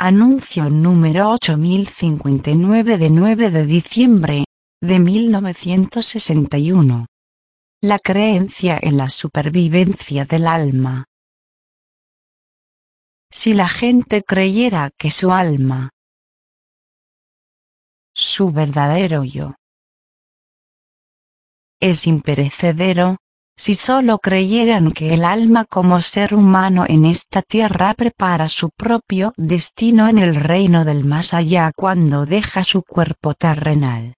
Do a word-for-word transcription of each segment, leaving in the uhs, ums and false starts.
Anuncio número ocho mil cincuenta y nueve de nueve de diciembre de mil novecientos sesenta y uno. La creencia en la supervivencia del alma. Si la gente creyera que su alma, su verdadero yo, es imperecedero, si solo creyeran que el alma como ser humano en esta tierra prepara su propio destino en el reino del más allá cuando deja su cuerpo terrenal,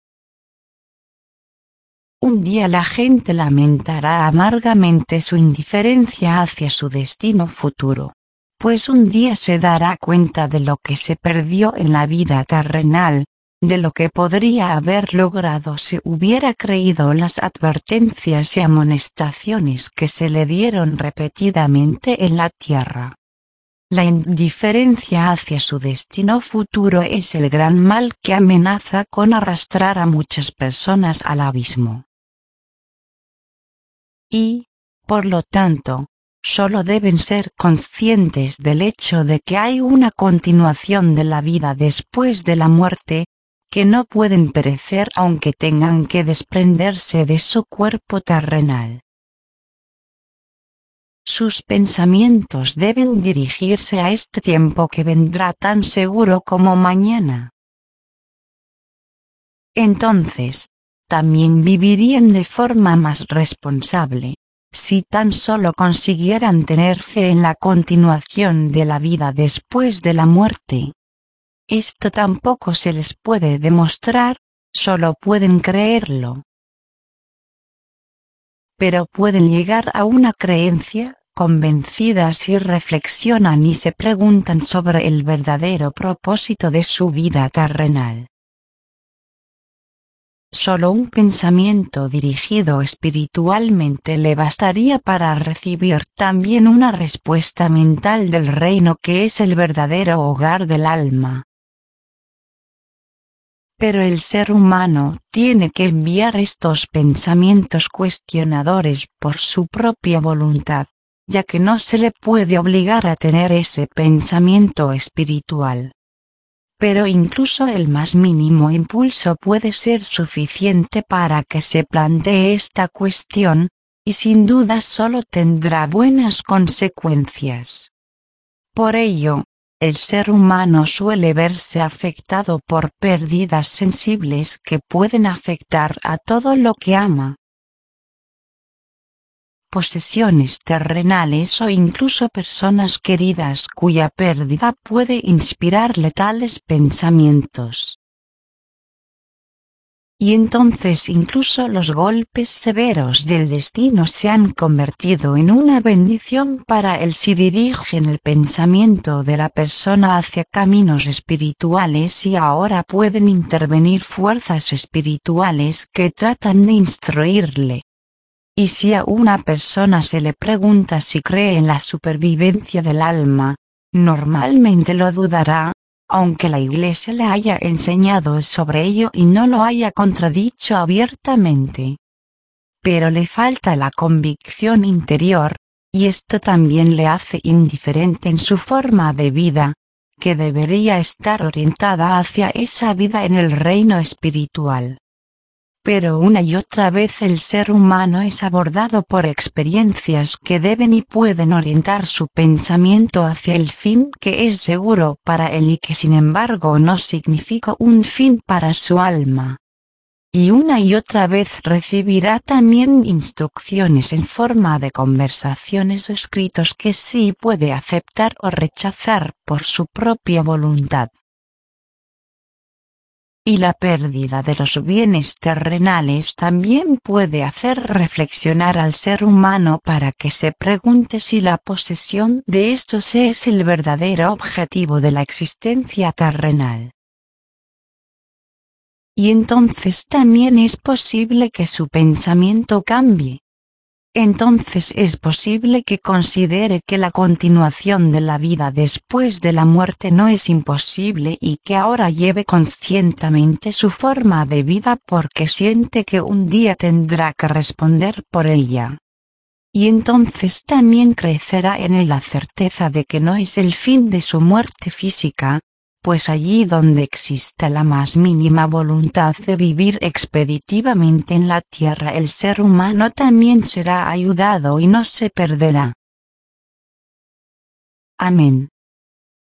un día la gente lamentará amargamente su indiferencia hacia su destino futuro, pues un día se dará cuenta de lo que se perdió en la vida terrenal, de lo que podría haber logrado si hubiera creído las advertencias y amonestaciones que se le dieron repetidamente en la tierra. La indiferencia hacia su destino futuro es el gran mal que amenaza con arrastrar a muchas personas al abismo. Y, por lo tanto, solo deben ser conscientes del hecho de que hay una continuación de la vida después de la muerte, que no pueden perecer aunque tengan que desprenderse de su cuerpo terrenal. Sus pensamientos deben dirigirse a este tiempo que vendrá tan seguro como mañana. Entonces, también vivirían de forma más responsable, si tan solo consiguieran tener fe en la continuación de la vida después de la muerte. Esto tampoco se les puede demostrar, solo pueden creerlo. Pero pueden llegar a una creencia, convencidas si reflexionan y se preguntan sobre el verdadero propósito de su vida terrenal. Solo un pensamiento dirigido espiritualmente le bastaría para recibir también una respuesta mental del reino que es el verdadero hogar del alma. Pero el ser humano tiene que enviar estos pensamientos cuestionadores por su propia voluntad, ya que no se le puede obligar a tener ese pensamiento espiritual. Pero incluso el más mínimo impulso puede ser suficiente para que se plantee esta cuestión, y sin duda solo tendrá buenas consecuencias. Por ello, el ser humano suele verse afectado por pérdidas sensibles que pueden afectar a todo lo que ama. Posesiones terrenales o incluso personas queridas cuya pérdida puede inspirarle tales pensamientos. Y entonces incluso los golpes severos del destino se han convertido en una bendición para él si dirigen el pensamiento de la persona hacia caminos espirituales y ahora pueden intervenir fuerzas espirituales que tratan de instruirle. Y si a una persona se le pregunta si cree en la supervivencia del alma, normalmente lo dudará, aunque la Iglesia le haya enseñado sobre ello y no lo haya contradicho abiertamente. Pero le falta la convicción interior, y esto también le hace indiferente en su forma de vida, que debería estar orientada hacia esa vida en el reino espiritual. Pero una y otra vez el ser humano es abordado por experiencias que deben y pueden orientar su pensamiento hacia el fin que es seguro para él y que sin embargo no significa un fin para su alma. Y una y otra vez recibirá también instrucciones en forma de conversaciones o escritos que sí puede aceptar o rechazar por su propia voluntad. Y la pérdida de los bienes terrenales también puede hacer reflexionar al ser humano para que se pregunte si la posesión de estos es el verdadero objetivo de la existencia terrenal. Y entonces también es posible que su pensamiento cambie. Entonces es posible que considere que la continuación de la vida después de la muerte no es imposible y que ahora lleve conscientemente su forma de vida porque siente que un día tendrá que responder por ella. Y entonces también crecerá en él la certeza de que no es el fin de su muerte física, pues allí donde exista la más mínima voluntad de vivir expeditivamente en la tierra, el ser humano también será ayudado y no se perderá. Amén.